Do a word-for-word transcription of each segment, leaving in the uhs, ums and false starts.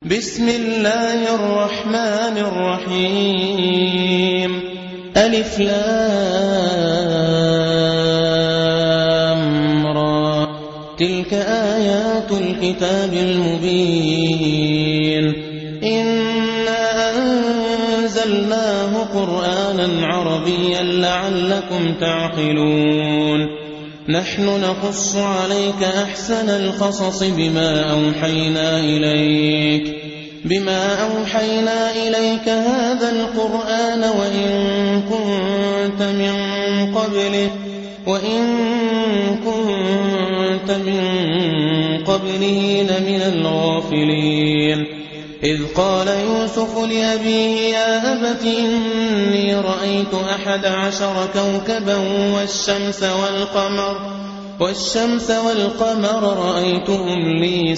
بسم الله الرحمن الرحيم ألف لام را تلك آيات الكتاب المبين إنا أنزلناه قرآنا عربيا لعلكم تعقلون نحن نقص عليك أحسن القصص بما أوحينا إليك بما أوحينا إليك هذا القرآن وإن كنت من قبله وإن كنت من قبله لمن الغافلين إذ قال يوسف لأبيه يا أبت إني رأيت أحد عشر كوكبا والشمس والقمر والشمس والقمر رأيتهم لي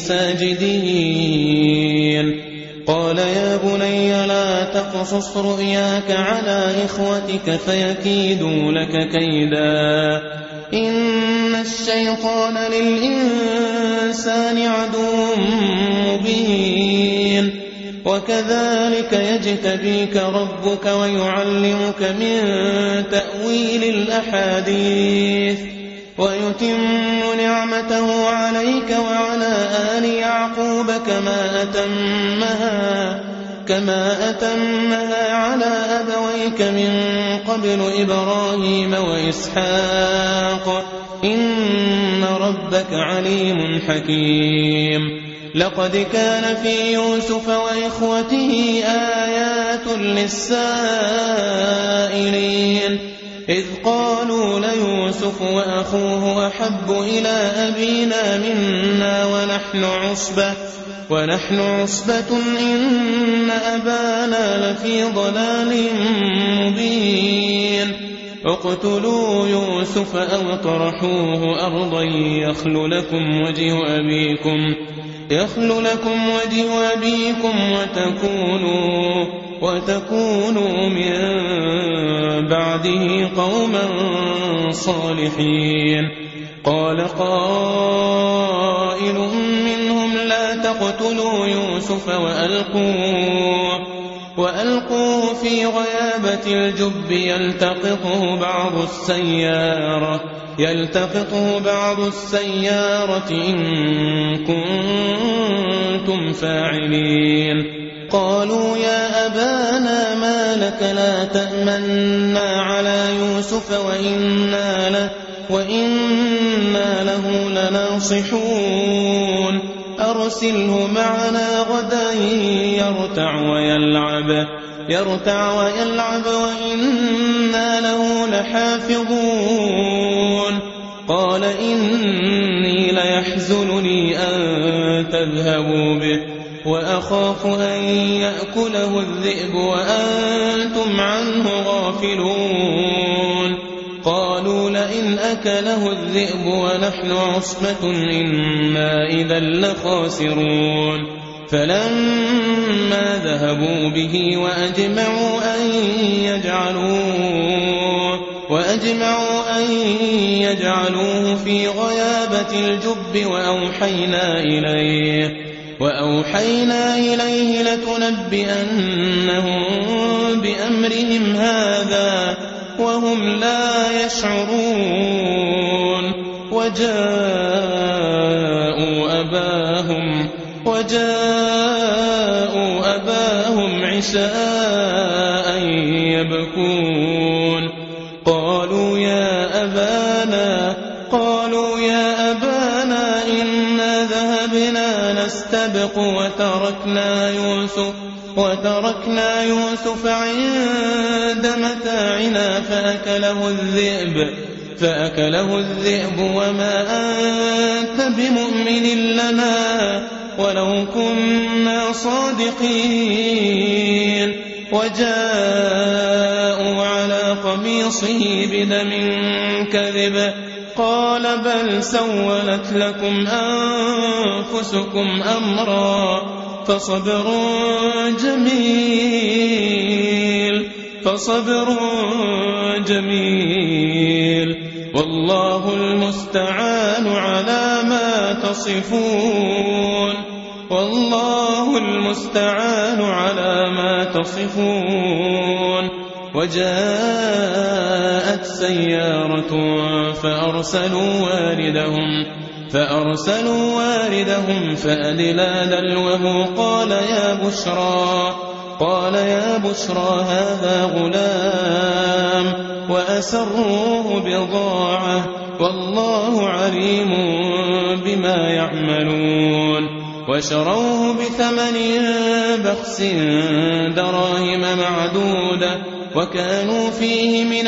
ساجدين قال يا بني لا تقصص رؤياك على إخوتك فيكيدوا لك كيدا إن الشيطان للإنسان عدو مبين وكذلك يجتبيك ربك ويعلمك من تأويل الأحاديث ويتم نعمته عليك وعلى آل يعقوب كما أتمها كما أتمها على أبويك من قبل إبراهيم وإسحاق إن ربك عليم حكيم لقد كان في يوسف وإخوته آيات للسائلين إذ قالوا ليوسف وأخوه أحب إلى أبينا منا ونحن عصبة ونحن عصبة إن أبانا لفي ضلال مبين اقتلوا يوسف أو اطرحوه أرضا يخل لكم وجه أبيكم يخل لكم وجه أبيكم وتكونوا وتكونوا من بعده قوما صالحين قال قائل منهم لا تقتلوا يوسف وألقوه وألقوه في غيابة الجب يلتقطه بعض السيارة يلتقطه بعض السيارة إن كنتم فاعلين قالوا يا أبانا ما لك لا تأمنا على يوسف وإنا له, وإنا له لناصحون أرسله معنا غدا يرتع ويلعب يرتع ويلعب وإنا له لحافظون قال إني ليحزنني أن تذهبوا به وأخاف أن يأكله الذئب وأنتم عنه غافلون قالوا لئن أكله الذئب ونحن عصبة إنا إذا لخاسرون فلما ذهبوا به وأجمعوا أن يجعلوه وأجمعوا أن يجعلوه في غيابة الجب وأوحينا إليه وأوحينا إليه لتنبئنهم بأمرهم هذا وهم لا يشعرون وجاءوا أباهم وجاءوا أباهم عشاء يبكون قالوا يا أبانا قالوا يا أبانا إنا ذهبنا نستبق وتركنا يوسف وتركنا يوسف عند متاعنا فأكله الذئب فأكله الذئب وما أنت بمؤمن لنا ولو كنا صادقين وجاءوا على قميصه بدم كذب قال بل سولت لكم أنفسكم أمرا فصبر جميل فصبر جميل والله المستعان على ما تصفون والله المستعان على ما تصفون. وجاءت سيارة فأرسلوا واردهم فأرسلوا واردهم فأدلى دلوه قال يا بشرى قال يا بشرى هذا غلام وأسروه بضاعة والله عليم بما يعملون. وشروه بثمن بخس دراهم معدودة وكانوا فيه من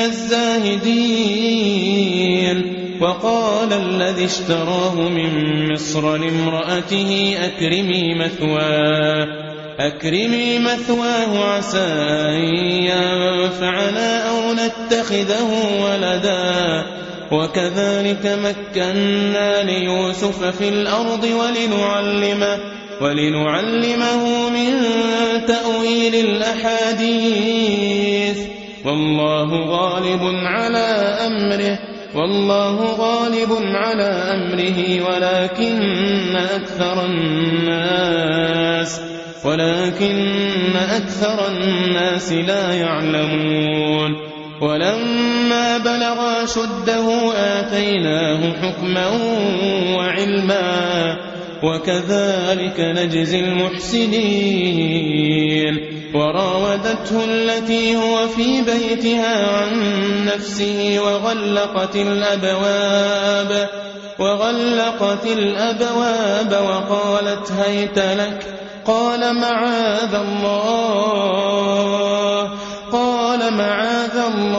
الزاهدين. وقال الذي اشتراه من مصر لامرأته أكرمي مثواه أكرمي مثواه عسى أن ينفعنا أو نتخذه ولدا. وكذلك مكنا ليوسف في الأرض ولنعلمه, ولنعلمه من تأويل الأحاديث والله غالب على أمره والله غالب على أمره ولكن أكثر الناس ولكن أكثر الناس لا يعلمون. ولما بلغ أشده آتيناه حكما وعلما وكذلك نجزي المحسنين. وراودته التي هو في بيتها عن نفسه وغلقت الأبواب وغلقت الأبواب وقالت هيت لك قال معاذ الله قال معاذ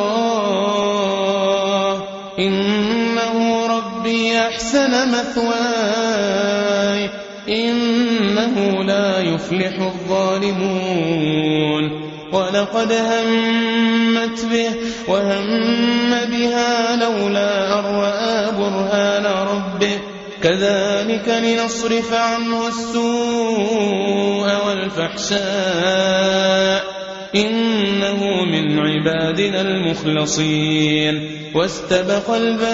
الله إنه ربي أحسن مثواي إنه لا يفلح الظالمون. ولقد همت به وهم بها لولا أن رأى برهان ربه كذلك لنصرف عنه السوء والفحشاء إنه من عبادنا المخلصين. واستبق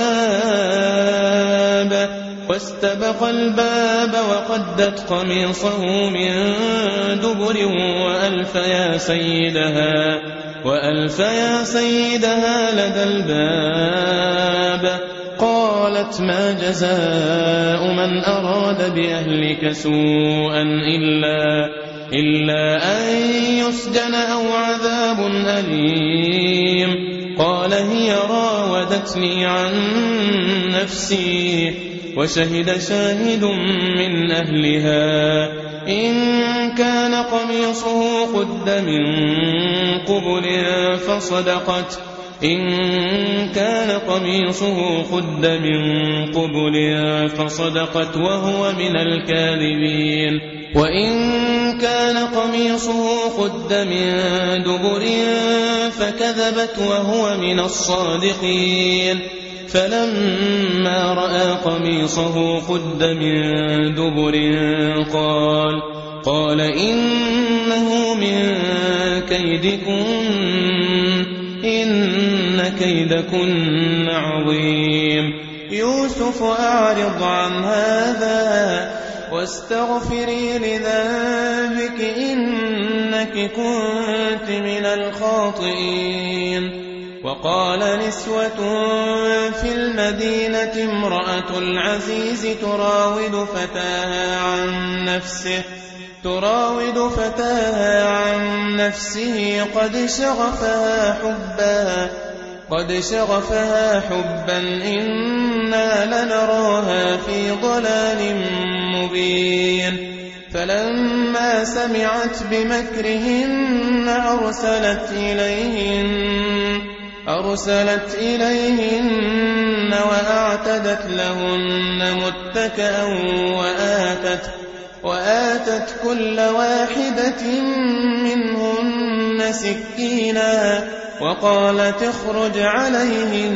الباب واستبق الباب وقدت قميصه من دبر وألف يا سيدها وألف يا سيدها لدى الباب. قالت ما جزاء من أراد بأهلك سوءا إلا إلا أن يسجن أو عذاب أليم. قال هي راودتني عن نفسي وشهد شاهد من أهلها إن كان قميصه قد من قبل فصدقت إن كان قميصه قد من قبل فصدقت وهو من الكاذبين. وإن كان قميصه قد من دبر فكذبت وهو من الصادقين. فلما رأى قميصه قد من دبر قال قال إنه من كيدكن إن كيدكن عظيم. يوسف أعرض عن هذا واستغفري لذنبك إنك كنت من الخاطئين. وقال نسوة في المدينة امرأة العزيز تراود فتاها عن نفسه تراود فتاها عن نفسه قد شغفها حبا قد شغفها حبا إنا لنراها في ضلال مبين. فلما سمعت بمكرهن أرسلت إليهن أرسلت إليهن وأعتدت لهن متكئا وآتت وآتت كل واحدة منهن سكينا وقالت اخرج عليهن.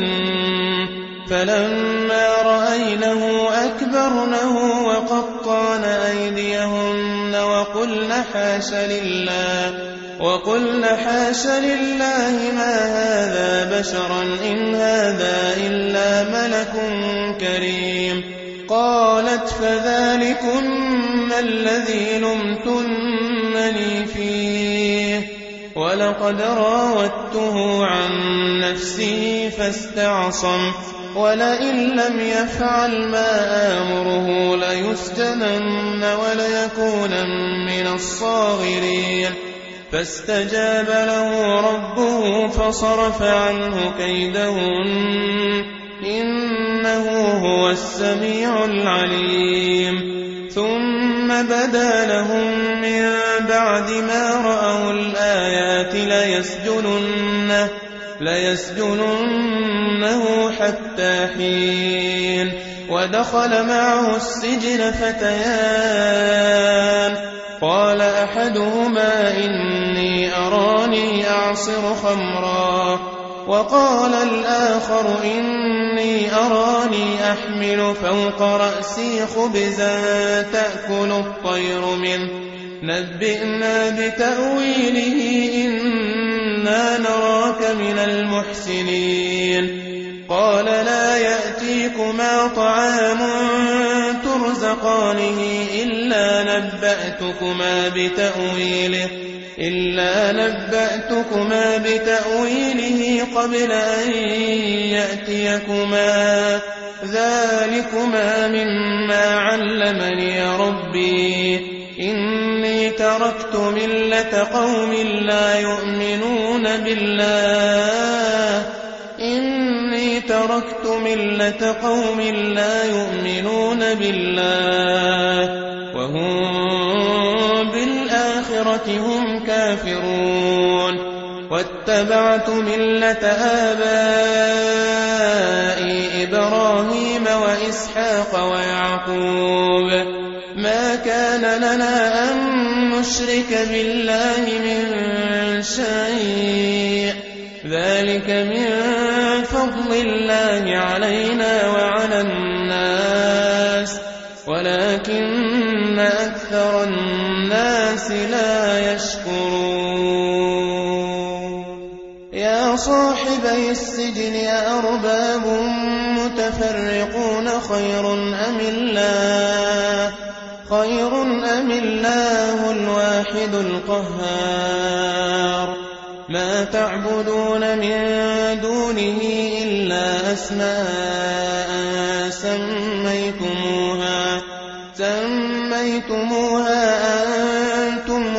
فلما رأينه أكبرنه وقطعن أيديهن وقلن حاش لله وقلن حاش لله ما هذا بشرا إن هذا إلا ملك كريم. قالت فذلكن ما الذي لمتنني فيه ولقد راودته عن نفسه فاستعصم ولئن لم يفعل ما آمره ليسجنن وليكونن من الصاغرين فاستجاب له ربه فصرف عنه كيدهن إنه هو السميع العليم ثم بدا لهم من بعد ما رأوا الآيات ليسجننه, ليسجننه حتى حين ودخل معه السجن فتيان قال أحدهما إني أراني أعصر خمرا وقال الآخر إني أراني أحمل فوق رأسي خبزا تأكل الطير منه نبئنا بتأويله إنا نراك من المحسنين قال لا يأتيكما طعام ترزقانه إلا نبأتكما بتأويله إلا نبأتكما بتأويله قبل أن يأتيكما ذلكما مما علمني ربي إني تركت ملة قوم لا يؤمنون بالله إني تركت ملة قوم لا يؤمنون بالله وهم بالآخرة هم كافرون واتبعت ملة آبائي إبراهيم وإسحاق ويعقوب ما كان لنا أن نشرك بالله من شيء ذلك من فضل الله علينا وعلى الناس ولكن أكثر الناس لا يشكرون يا صاحبي السجن أأرباب متفرقون خير أم الله خير أم الله الواحد القهار ما تعبدون من دونه إلا أسماء سميتموها سميتموها أنتم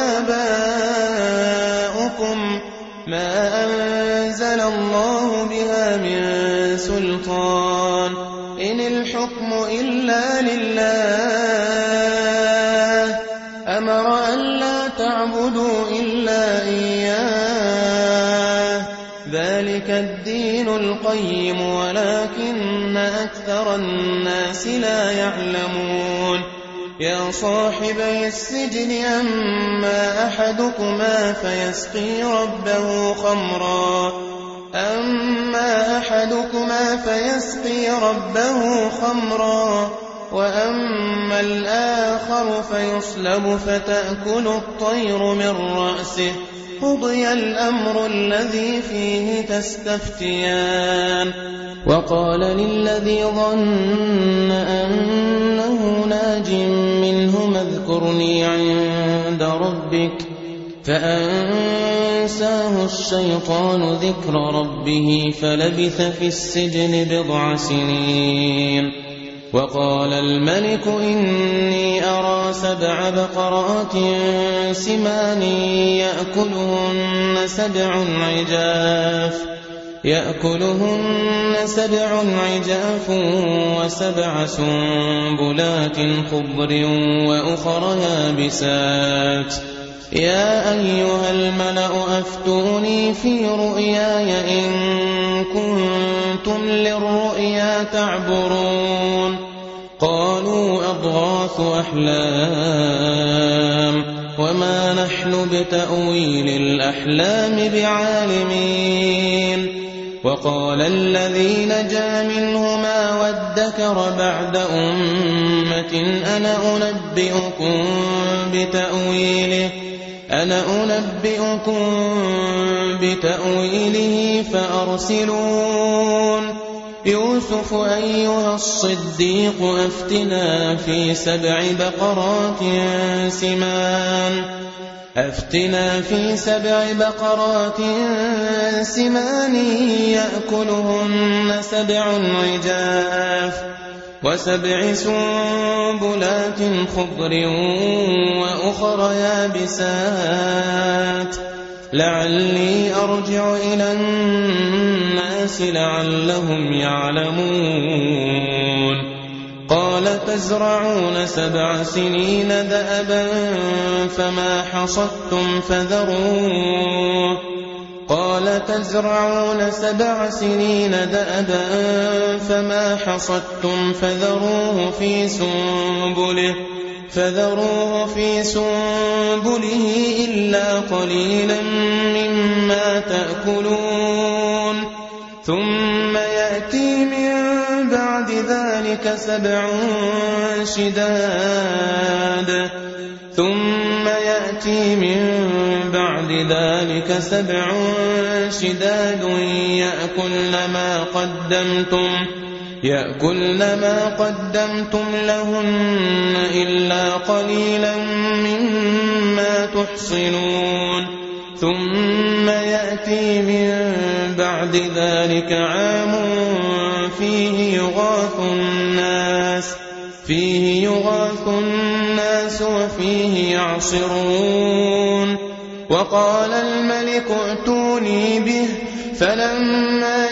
وآباؤكم ما أنزل الله بها من سلطان إن الحكم إلا لله أمر أن لا تعبدوا إلا إياه ذلك الدين القيم ولكن أكثر الناس لا يعلمون يا صاحبي السجن أما أحدكما فيسقي ربه خمرا أما أحدكما فيسقي ربه خمرا وأما الآخر فيصلب فتأكل الطير من رأسه قضي الأمر الذي فيه تستفتيان وقال للذي ظن أنه ناج منهما اذكرني عند ربك فأنساه الشيطان ذكر ربه فلبث في السجن بضع سنين وقال الملك إني أرى سبع بقرات سمان يأكلهن سبع عجاف يأكلهن سبع عجاف وسبع سنبلات خضر وأخر يابسات يا أيها الملأ أفتوني في رؤياي إن كنتم للرؤيا تعبرون قالوا أضغاث أحلام وما نحن بتأويل الأحلام بعالمين وقال الذي نجا منهما وادكر بعد أمة أنا أنبئكم بتأويله أنا أنبئكم بتأويله فأرسلون يوسف أيها الصديق أفتنا في سبع بقرات سمان أفتنا في سبع بقرات سمان يأكلهن سبع عجاف وسبع سنبلات خضر وأخر يابسات لعلي أرجع إلى الناس لعلهم يعلمون قال تزرعون سبع سنين دأبا فما حصدتم فذروه قال تزرعون سبع سنين دأبا فما حصدتم فذروه في سنبله فذروه في سنبله إلا قليلا مما تأكلون ثم يأتي من بعد ذلك سبع شداد ثم يأتي من بعد ذلك سبع شداد يأكلن ما قدمتم يأكلن ما قدمتم لهن إلا قليلا مما تحصنون ثم يأتي من بعد ذلك عام فيه يغاث الناس فيه يغاث الناس وفيه يعصرون وقال الملك ائتوني به فلما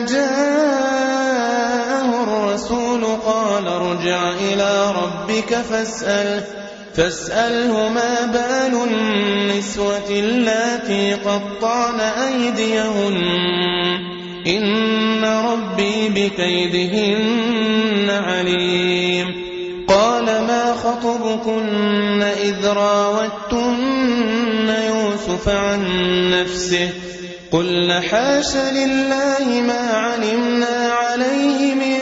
جاءه الرسول قال ارجع إلى ربك فاسأله فاسأله ما بال النسوة اللاتي قطعن أيديهن إن ربي بكيدهن عليم قال ما خطبكن إذ راوتن يوسف عن نفسه قلن حاش لله ما علمنا عليه من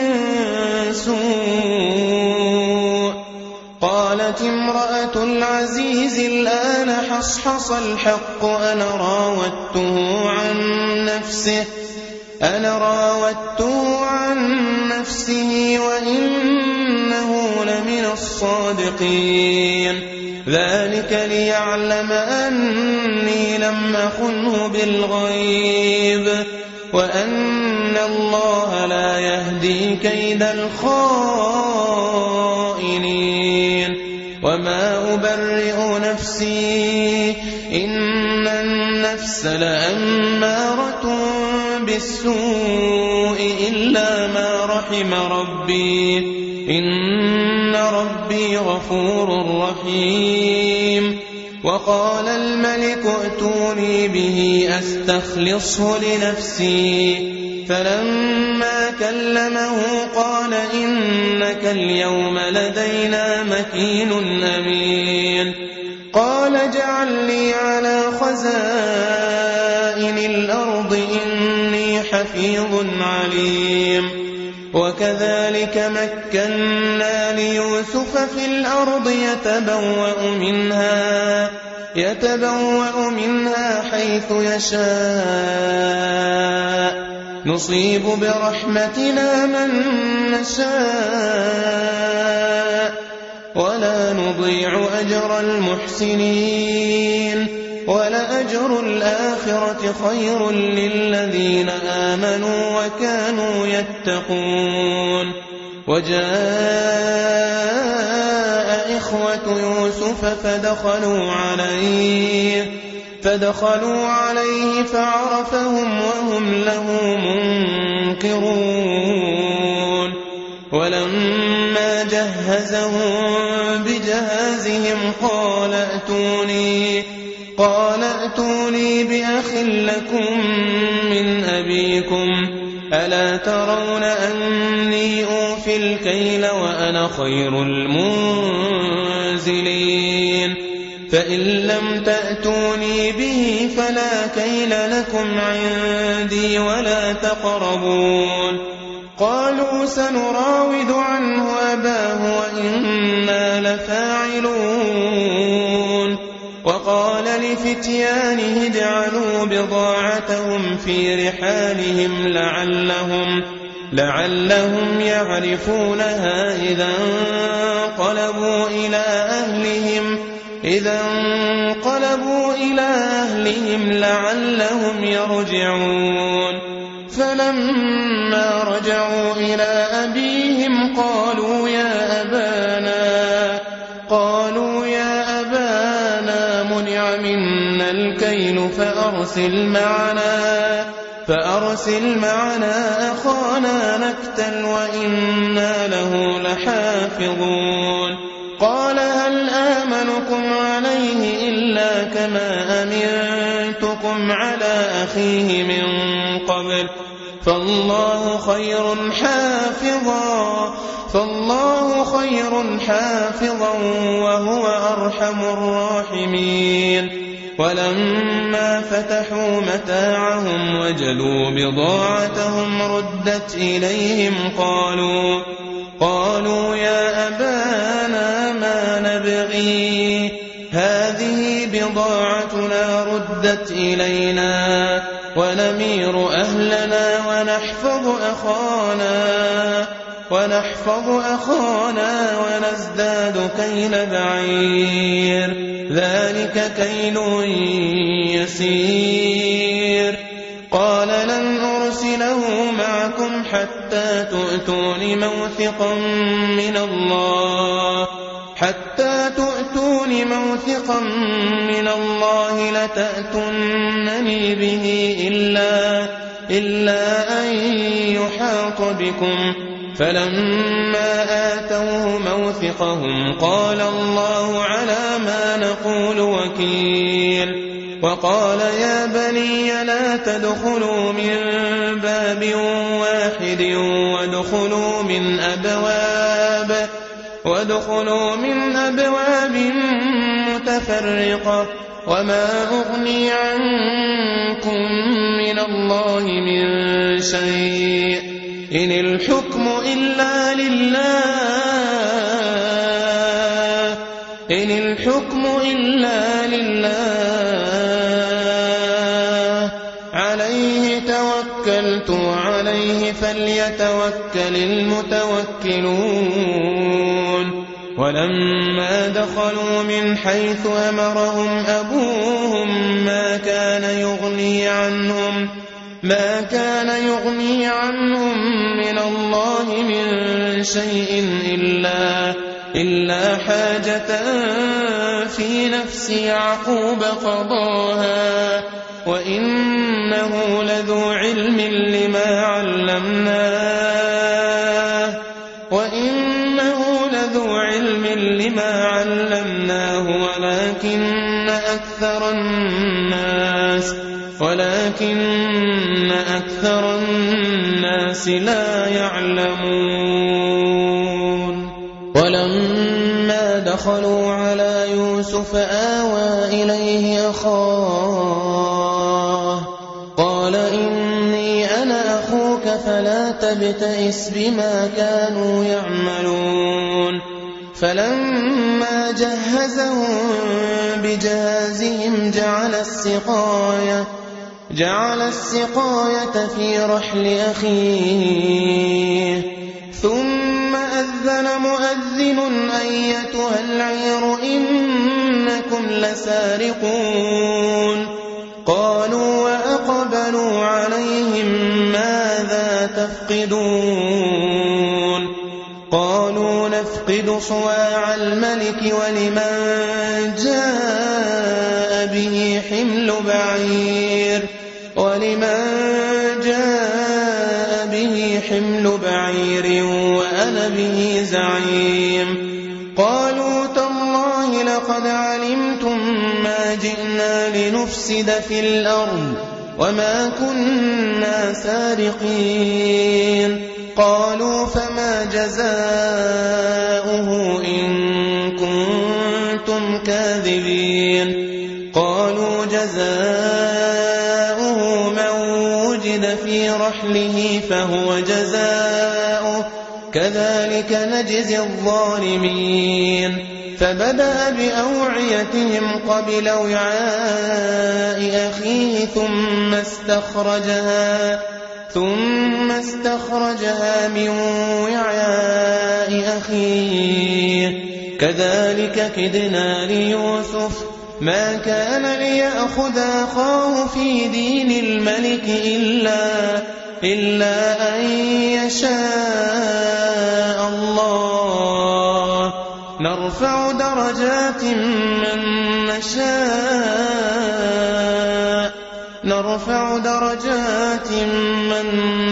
سوء قالت امرأة العزيز الآن حصحص الحق أنا راودته عن نفسه أنا راودته عن نفسه وإنه لمن الصادقين ذلك ليعلم أني لم أخنه بالغيب وأن الله لا يهدي كيد الخائنين وما أبرئ نفسي إن النفس لأمارة بالسوء إلا ما رحم ربي إن ربي غفور رحيم وقال الملك ائتوني به أستخلصه لنفسي فلما كلمه قال إنك اليوم لدينا مكين أمين قال اجعل لي على خزائن الأرض إني حفيظ عليم وكذلك مكنا ليوسف في الأرض يتبوأ منها يتبوأ منها حيث يشاء نصيب برحمتنا من نشاء ولا نضيع أجر المحسنين ولأجر الآخرة خير للذين آمنوا وكانوا يتقون وجاء إخوة يوسف فدخلوا عليه فدخلوا عليه فعرفهم وهم له منكرون ولما جهزهم بجهازهم قال ائتوني قال ائتوني بأخ لكم من أبيكم ألا ترون أني أوفي الكيل وأنا خير المنزلين فإن لم تأتوني به فلا كيل لكم عندي ولا تقربون قالوا سنراود عنه أباه وإنا لفاعلون وقال لفتيانه اجعلوا بضاعتهم في رحالهم لعلهم لعلهم يعرفونها إذا انقلبوا إلى أهلهم إذا انقلبوا إلى أهلهم لعلهم يرجعون فلما رجعوا إلى أبيهم قالوا يا أبانا قالوا يا أبانا منع منا الكيل فأرسل معنا فأرسل معنا أخانا نكتل وإنا له لحافظون قال هل آمنكم عليه إلا كما أمنتكم على أخيه من قبل فالله خير حافظا فالله خير حافظا وهو أرحم الراحمين ولما فتحوا متاعهم وجدوا بضاعتهم ردت إليهم قالوا قالوا يا أبانا ما نبغي هذه بضاعتنا ردت إلينا ونمير أهلنا ونحفظ أخانا ونحفظ أخانا ونزداد كيل بعير ذلك كيل يسير قال لن أرسله معكم حتى تؤتون موثقا من الله حتى تؤتون موثقا من الله لتأتونني به إلا, إلا أن يحاط بكم فلما آتوه موثقهم قال الله على ما نقول وكيل وقال يا بني لا تدخلوا من باب واحد وادخلوا من أبواب وادخلوا من أبواب متفرقة وما أغني عنكم من الله من شيء إن الحكم إلا لله إن الحكم إلا لله عليه توكلت وعليه فليتوكل المتوكلون ولما دخلوا من حيث أمرهم أبوهم ما كان يغني عنهم ما كان يغني عنهم من الله من شيء إلا, إلا حاجة في نفس يعقوب قضاها وإنه لذو علم لما علمناه وإنه لذو علم لما علمناه ولكن أكثر الناس ولكن أكثر الناس لا يعلمون ولما دخلوا على يوسف آوى إليه أخاه قال إني أنا أخوك فلا تبتئس بما كانوا يعملون فلما جهزهم بجهازهم جعل السقاية جعل السقاية في رحل أخيه ثم أذن مؤذن أيتها العير إنكم لسارقون قالوا وأقبلوا عليهم ماذا تفقدون قالوا نفقد صواع الملك ولمن جاء به حمل بعير ولمن جاء به حمل بعير وأنا به زعيم قالوا تالله لقد علمتم ما جئنا لنفسد في الأرض وما كنا سارقين قالوا فما جزاؤه إن كنتم كاذبين قالوا جزاؤه من وجد في رحله فهو جزاؤه كذلك نجزي الظالمين فبدأ بأوعيتهم قبل وعاء أخيه ثم استخرجها ثم استخرجها من وعاء أخيه كذلك كدنا ليوسف ما كان ليأخذ أخاه في دين الملك إلا, إلا أن يشاء الله نرفع درجات من نشاء نرفع درجات من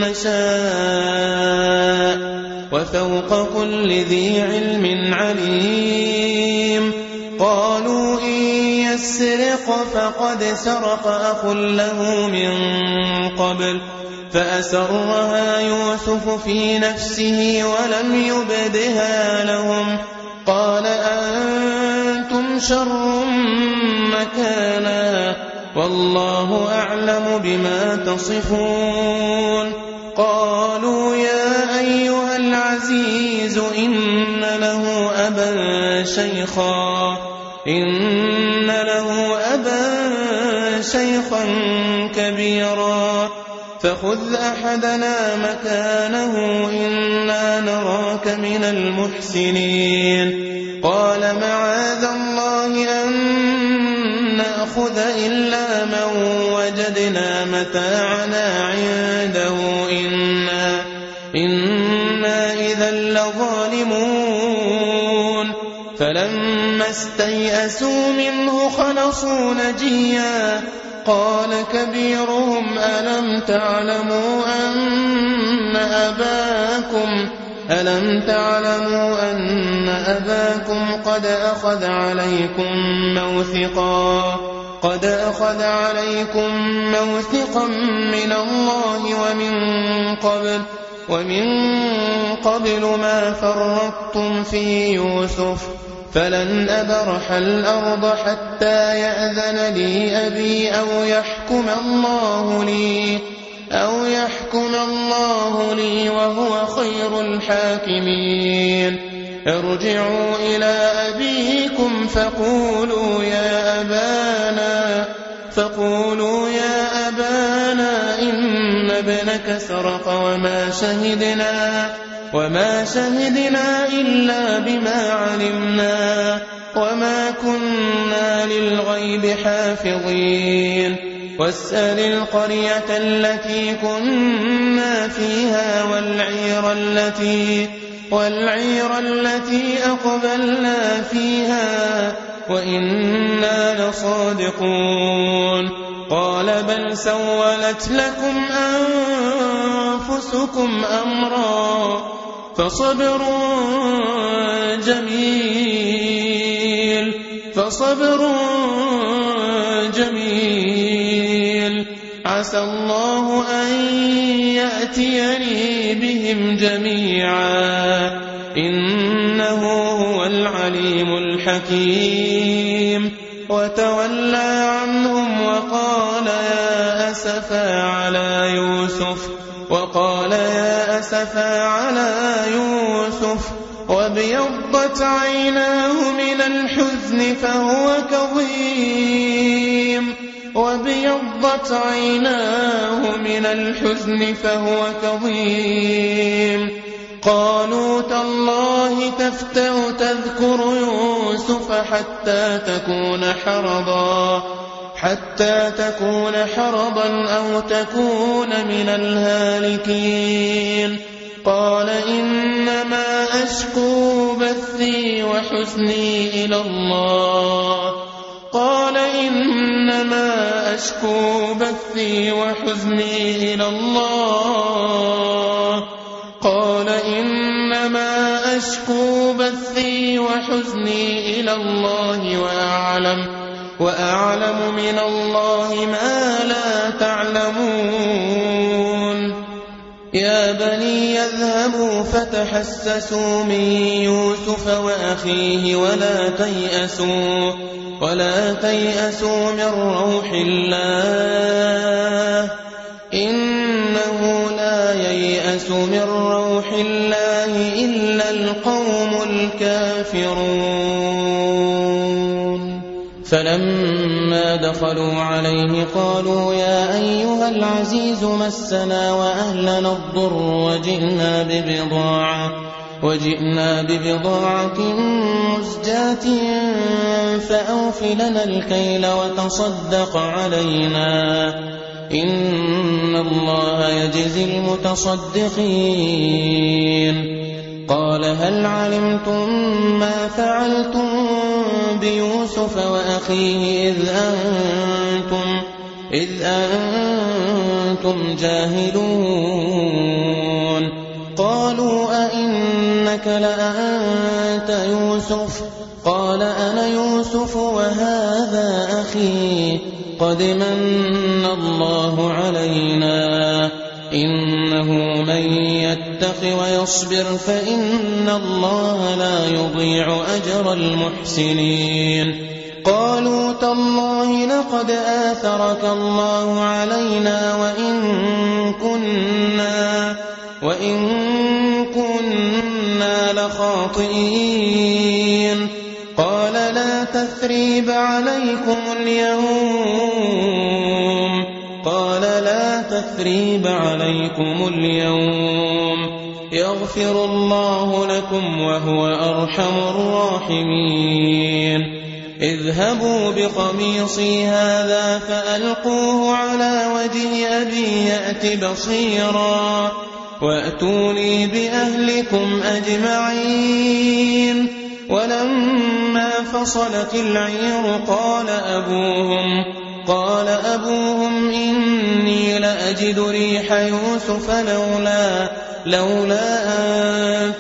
نشاء وفوق كل ذي علم عليم قالوا إن يسرق فقد سرق أخ له من قبل فأسرها يوسف في نفسه ولم يبدها لهم قال أنتم شر مكانا والله أعلم بما تصفون قالوا يا أيها العزيز إن له أبا شيخا إن له أبا شيخا كبيرا فخذ أحدنا مكانه إنا نراك من المحسنين قال معاذ الله أن نأخذ إلا من وجدنا متاعنا عنده إنا, إنا إذا لظالمون فلما استيئسوا منه خلصوا نجيا قال كبيرهم ألم تعلموا أن أباكم ألم تعلموا أن أباكم قد أخذ عليكم موثقا قد أخذ عليكم موثقا من الله ومن قبل ومن قبل ما فرطتم في يوسف فلن أبرح الأرض حتى يأذن لي أبي أو يحكم الله لي أو يحكم الله لي وهو خير الحاكمين ارجعوا إلى أبيكم فقولوا يا أبانا فقولوا يا أبانا إن ابنك سرق وما شهدنا وما شهدنا إلا بما علمنا وما كنا للغيب حافظين واسأل القرية التي كنا فيها والعير التي والعير التي أقبلنا فيها وإنا لصادقون قال بل سولت لكم أنفسكم أمرا فصبر جميل فصبر جميل عسى الله أن يأتيني بهم جميعا إنه هو العليم الحكيم وتولى عنهم وقال يا أسفا على يوسف وقال يا أسفا على يوسف وابيضت عيناه من الحزن فهو كظيم وابيضت عيناه من الحزن فهو كظيم قالوا تالله تفتأ تذكر يوسف حتى تكون حرضا حتى تكون حرضا أو تكون من الهالكين قال إنما أشكو بثي وحزني إلى الله قال إنما أشكو بثي وحزني إلى الله قال إنما أشكو بثي وحزني إلى الله وأعلم وأعلم من الله ما لا تعلمون يا بني يذهبوا فتحسسوا من يوسف وأخيه ولا تيأسوا ولا تيأسوا من روح الله إنه لا ييأس من روح الله إلا القوم الكافرون فلما فلما دخلوا عليه قالوا يا أيها العزيز مسنا وأهلنا الضر وجئنا ببضاعة وجئنا ببضاعة مزجاة فأوف لنا الكيل وتصدق علينا إن الله يجزي المتصدقين. قال هل علمتم ما فعلتم بيوسف وأخيه إذ أنتم, إذ أنتم جاهلون؟ قالوا أئنك لأنت يوسف؟ قال أنا يوسف وهذا أخي قد من الله علينا إنه من يتق ويصبر فإن الله لا يضيع أجر المحسنين. قالوا تالله لقد آثرك الله علينا وإن كنا, وإن كنا لخاطئين. قال لا تثريب عليكم اليوم قال لا تثريب عليكم اليوم يغفر الله لكم وهو أرحم الراحمين. اذهبوا بقميصي هذا فألقوه على وجه أبي يأت بصيرا وأتوني بأهلكم أجمعين. ولما فصلت العير قال أبوهم قال أبوهم إني لأجد ريح يوسف لولا, لولا أن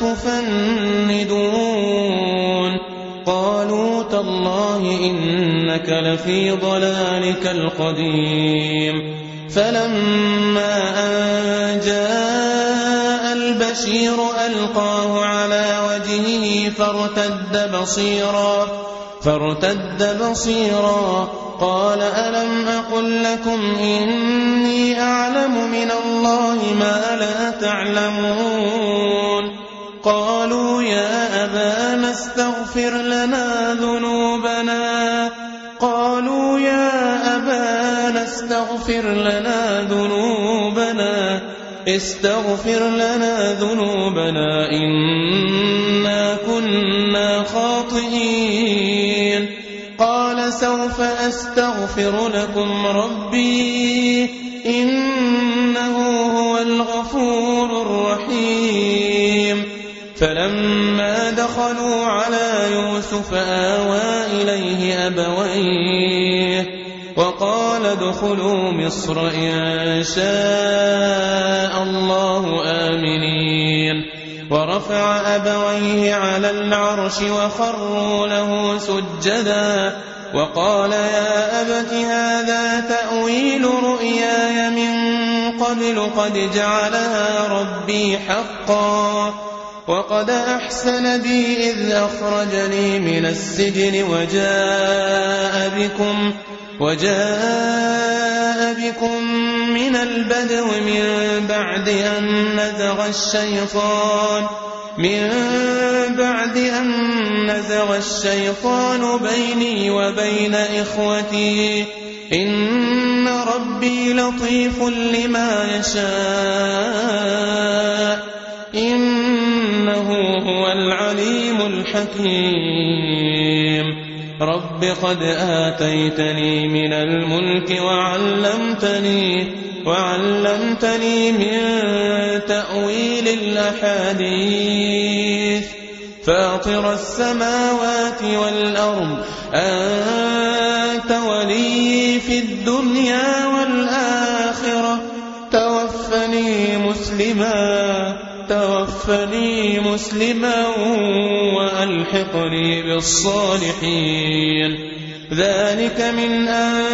تفندون. قالوا تالله إنك لفي ضلالك القديم. فلما أن جاء البشير ألقاه على وجهه فارتد بصيرا, فارتد بصيرا قال ألم أقل لكم إني أعلم من الله ما لا تعلمون؟ قالوا يا أبانا استغفر لنا ذنوبنا قالوا يا أبانا استغفر لنا ذنوبنا استغفر لنا ذنوبنا إنا كنا خاطئين. قال سوف أستغفر لكم ربي إنه هو الغفور الرحيم. فلما دخلوا على يوسف آوى إليه أبويه وقال ادخلوا مصر إن شاء الله آمنين. ورفع أبويه على العرش وخروا له سجدا وقال يا أبت هذا تأويل رؤياي من قبل قد جعلها ربي حقا وقد أحسن بي إذ أخرجني من السجن وجاء بكم وجاء بكم من البدو من بعد أن نزغ الشيطان من بعد أن نزغ الشيطان بيني وبين إخوتي إن ربي لطيف لما يشاء إنه هو العليم الحكيم. رب قد آتيتني من الملك وعلمتني وعلمتني من تأويل الأحاديث فاطر السماوات والأرض أنت ولي في الدنيا والآخرة توفني مسلما توفني مسلما وألحقني بالصالحين. ذلك من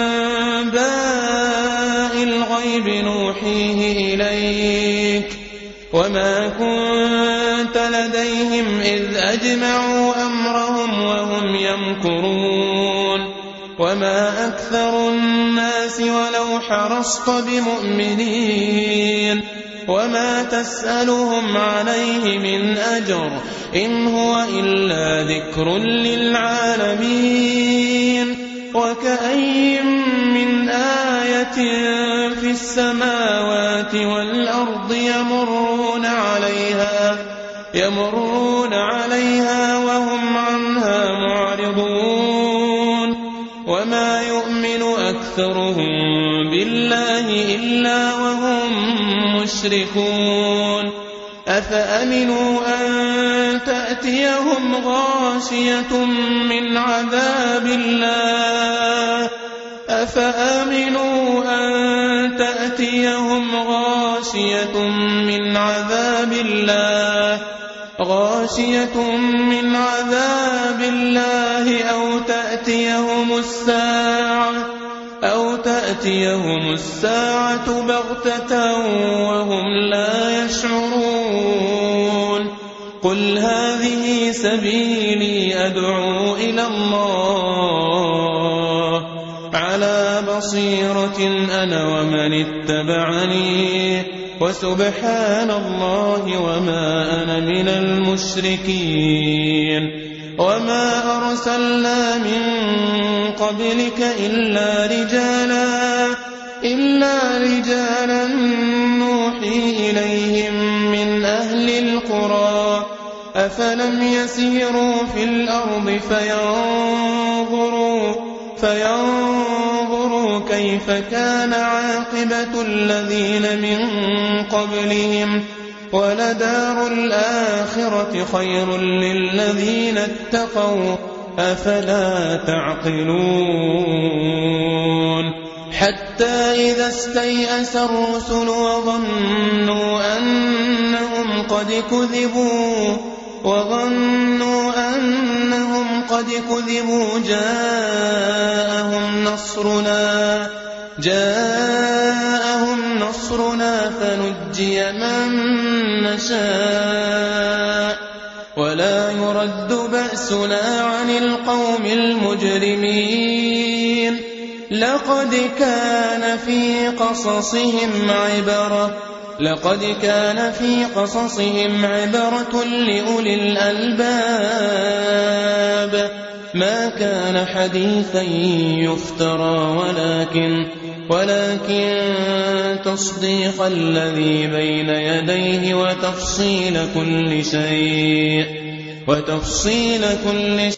أنباء الغيب نوحيه إليك وما كنت لديهم إذ أجمعوا أمرهم وهم يمكرون وما أكثر الناس ولو حرصت بمؤمنين وما تسألهم عليه من أجر إن هو إلا ذكر للعالمين. وكأين من آية في السماوات والأرض يمرون عليها يمرون عليها وهم عنها معرضون وما يؤمن أكثرهم بالله إلا وهم مشركون أفأمنوا أن تأتيهم غاشية من عذاب الله أفأمنوا أن تأتيهم غاشية من عذاب الله غاشية من عذاب الله أو تأتيهم الساعة أو تأتيهم الساعة بغتة وهم لا يشعرون قل هذه سبيلي أدعو إلى الله على بصيرة أنا ومن اتبعني وسبحان الله وما أنا من المشركين وما أرسلنا من قبلك إلا رجالا إلا رجالا نوحي إليهم من أهل القرى أفلم يسيروا في الأرض فينظروا فينظروا كيف كان عاقبة الذين من قبلهم ولدار الآخرة خير للذين اتقوا أفلا تعقلون حتى إذا استيأس الرسل وظنوا أنهم قد كذبوا وظنوا أنهم قد كذبوا جاءهم نصرنا جاءهم نصرنا فنجي من نشاء ولا يرد بأسنا عن القوم المجرمين لقد كان في قصصهم عبرة لقد كان في قصصهم عبرة لأولي الألباب ما كان حديثا يفترى ولكن ولكن تصديق الذي بين يديه وتفصيل كل شيء وتفصيل كل شيء